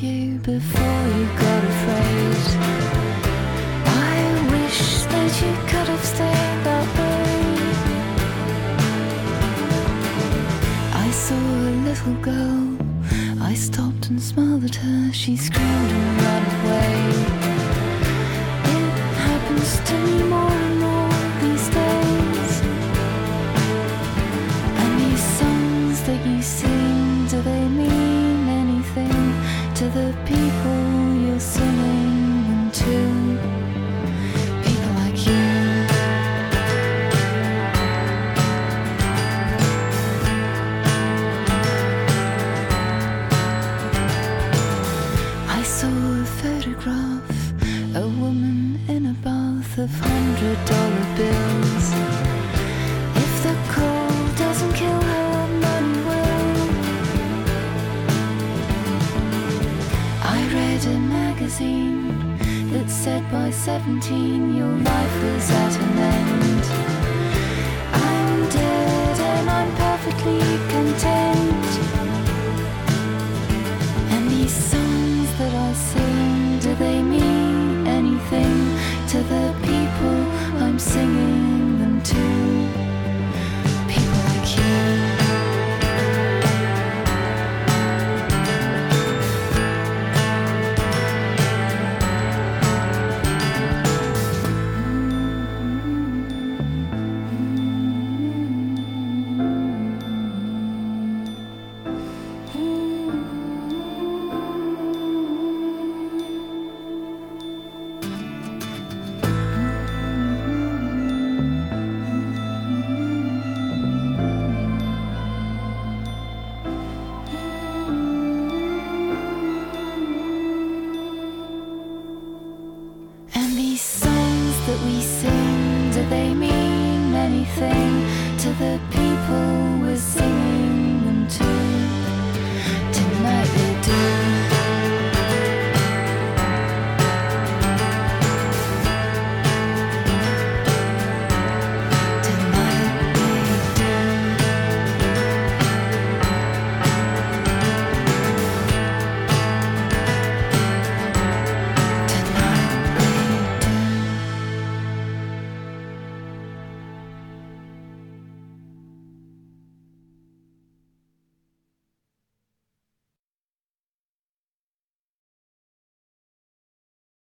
you before you got afraid. I wish that you could have stayed that way. I saw a little girl, I stopped and smiled at her. She screamed and ran away. It happens to me more and more these days. And these songs that you sing, do they mean anything to the people you're singing them to? People like you. I saw a photograph, a woman in a bath of $100 bills. If the cold doesn't kill her, money will. I read a magazine that said by 17 your life was at an end. I'm dead and I'm perfectly content.